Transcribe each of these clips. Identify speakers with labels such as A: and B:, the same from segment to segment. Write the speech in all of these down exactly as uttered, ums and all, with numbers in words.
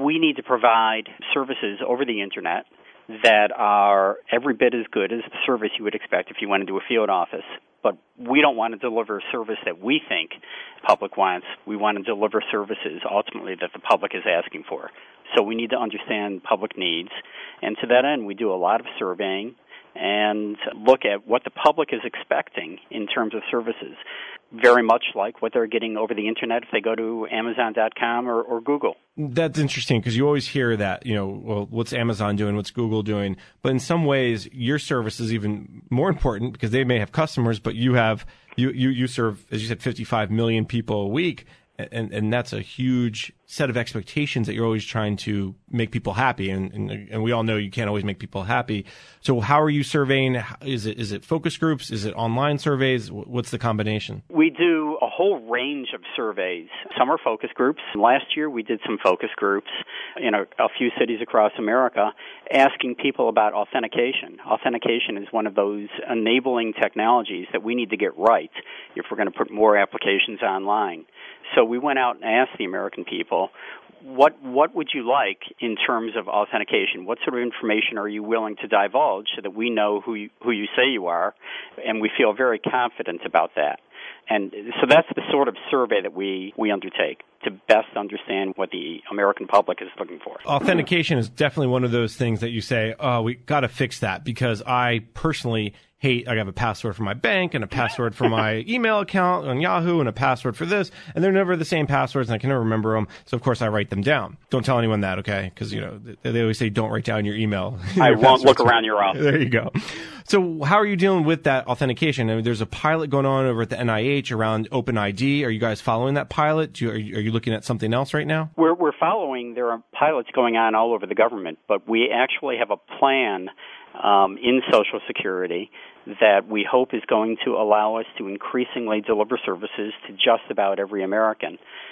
A: we need to provide services over the Internet that are every bit as good as the service you would expect if you went into a field office. But we don't want to deliver a service that we think the public wants. We want to deliver services, ultimately, that the public is asking for. So we need to understand public needs. And to that end, we do a lot of surveying and look at what the public is expecting in terms of services, very much like what they're getting over the Internet if they go to Amazon dot com or, or Google.
B: That's interesting because you always hear that, you know, well, what's Amazon doing, what's Google doing? But in some ways, your service is even more important because they may have customers, but you have, you, you, you serve, as you said, fifty-five million people a week. And, and that's a huge set of expectations that you're always trying to make people happy. And, and, and we all know you can't always make people happy. So how are you surveying? Is it, is it focus groups? Is it online surveys? What's the combination?
A: We do a whole range of surveys. Some are focus groups. Last year we did some focus groups in a, a few cities across America asking people about authentication. Authentication is one of those enabling technologies that we need to get right if we're going to put more applications online. So we went out and asked the American people, what what would you like in terms of authentication? What sort of information are you willing to divulge so that we know who you, who you say you are, and we feel very confident about that? And so that's the sort of survey that we, we undertake to best understand what the American public is looking for.
B: Authentication is definitely one of those things that you say, oh, we got to fix that because I personally hate, I have a password for my bank and a password for my email account on Yahoo and a password for this, and they're never the same passwords and I can never remember them. So, of course, I write them down. Don't tell anyone that, okay? Because, you know, they always say don't write down your email.
A: I won't look around your office.
B: There you go. So how are you dealing with that authentication? I mean, there's a pilot going on over at the N I H around OpenID. Are you guys following that pilot? Do you, are, you, are you looking at something else right now?
A: We're, we're following. There are pilots going on all over the government, but we actually have a plan um, in Social Security that we hope is going to allow us to increasingly deliver services to just about every American.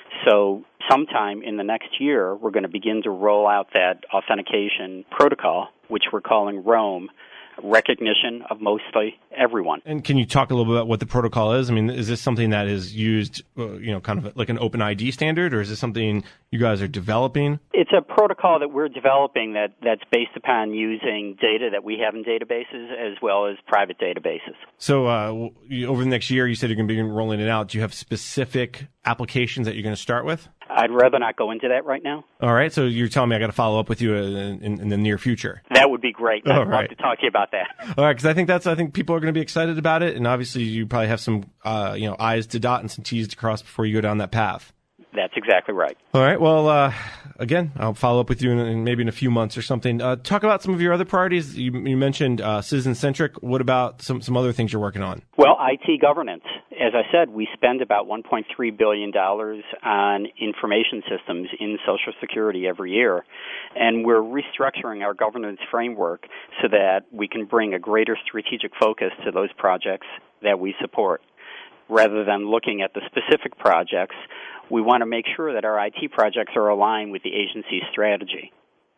A: So sometime in the next year, we're going to begin to roll out that authentication protocol, which we're calling ROAM, recognition of mostly everyone.
B: And can you talk a little bit about what the protocol is? I mean, is this something that is used, uh, you know, kind of like an OpenID standard, or is this something you guys are developing?
A: It's a protocol that we're developing that, that's based upon using data that we have in databases as well as private databases.
B: So uh, over the next year, you said you're going to be rolling it out. Do you have specific applications that you're going to start with?
A: I'd rather not go into that right now.
B: All right. So you're telling me I got to follow up with you in, in, in the near future.
A: That would be great. I'd
B: All
A: love
B: right.
A: to talk to you about that.
B: All right, because I think that's I think people are going to be excited about it, and obviously you probably have some uh, you know I's to dot and some T's to cross before you go down that path.
A: That's exactly right.
B: All right. Well, uh, again, I'll follow up with you in, in maybe in a few months or something. Uh, talk about some of your other priorities. You, you mentioned uh, citizen-centric. What about some, some other things you're working on?
A: Well, I T governance. As I said, we spend about one point three billion dollars on information systems in Social Security every year, and we're restructuring our governance framework so that we can bring a greater strategic focus to those projects that we support. Rather than looking at the specific projects, we want to make sure that our I T projects are aligned with the agency's strategy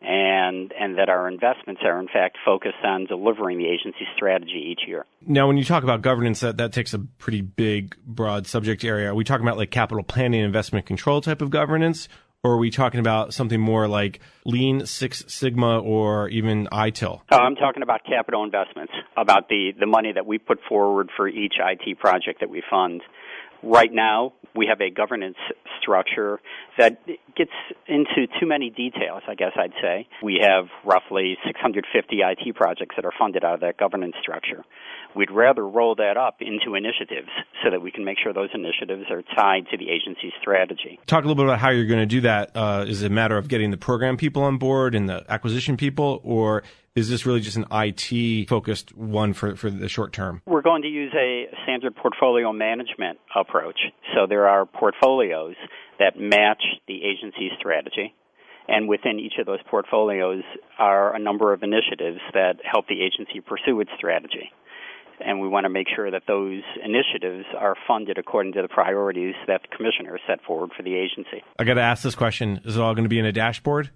A: and and that our investments are, in fact, focused on delivering the agency's strategy each year.
B: Now, when you talk about governance, that, that takes a pretty big, broad subject area. Are we talking about like capital planning, investment control type of governance, or are we talking about something more like Lean, Six Sigma, or even I T I L?
A: Uh, I'm talking about capital investments, about the, the money that we put forward for each I T project that we fund. Right now, we have a governance structure that gets into too many details, I guess I'd say. We have roughly six hundred fifty I T projects that are funded out of that governance structure. We'd rather roll that up into initiatives so that we can make sure those initiatives are tied to the agency's strategy.
B: Talk a little bit about how you're going to do that. Uh, is it a matter of getting the program people on board and the acquisition people, or is this really just an I T-focused one for, for the short term?
A: We're going to use a standard portfolio management approach. So there are portfolios that match the agency's strategy, and within each of those portfolios are a number of initiatives that help the agency pursue its strategy. And we want to make sure that those initiatives are funded according to the priorities that the commissioner set forward for the agency.
B: I got to ask this question. Is it all going to be in a dashboard?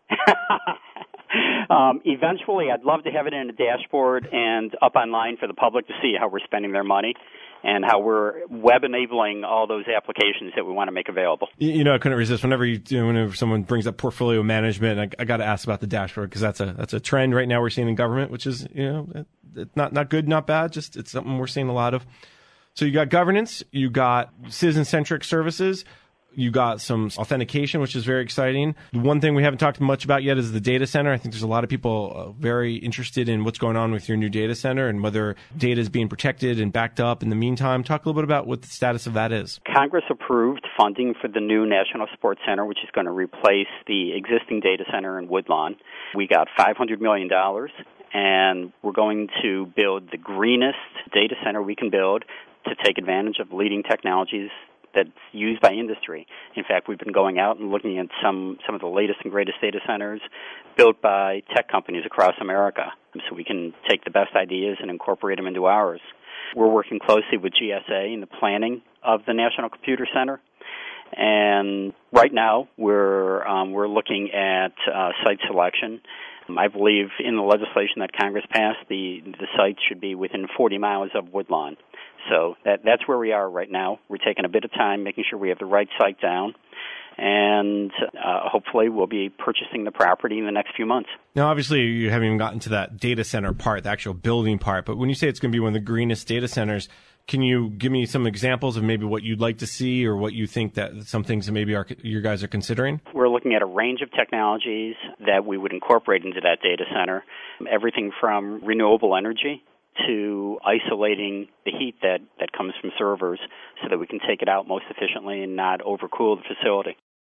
A: Um, eventually, I'd love to have it in a dashboard and up online for the public to see how we're spending their money. and how we're web enabling all those applications that we want to make available.
B: You know, I couldn't resist. Whenever you, you know, whenever someone brings up portfolio management, I, I got to ask about the dashboard because that's a that's a trend right now we're seeing in government, which is, you know, it, not not good, not bad. Just it's something we're seeing a lot of. So you got governance, you got citizen-centric services. You got some authentication, which is very exciting. The one thing we haven't talked much about yet is the data center. I think there's a lot of people uh, very interested in what's going on with your new data center and whether data is being protected and backed up in the meantime. Talk a little bit about what the status of that is.
A: Congress approved funding for the new National Sports Center, which is going to replace the existing data center in Woodlawn. We got five hundred million dollars, and we're going to build the greenest data center we can build to take advantage of leading technologies that's used by industry. In fact, we've been going out and looking at some, some of the latest and greatest data centers built by tech companies across America, so we can take the best ideas and incorporate them into ours. We're working closely with G S A in the planning of the National Computer Center, and right now we're um, we're looking at uh, site selection. I believe in the legislation that Congress passed, the the site should be within forty miles of Woodlawn. So that that's where we are right now. We're taking a bit of time, making sure we have the right site down, and uh, hopefully we'll be purchasing the property in the next few months.
B: Now, obviously, you haven't even gotten to that data center part, the actual building part, but when you say it's going to be one of the greenest data centers, can you give me some examples of maybe what you'd like to see or what you think that some things that maybe are, you guys are considering?
A: We're looking at a range of technologies that we would incorporate into that data center, everything from renewable energy to isolating the heat that, that comes from servers so that we can take it out most efficiently and not overcool the facility.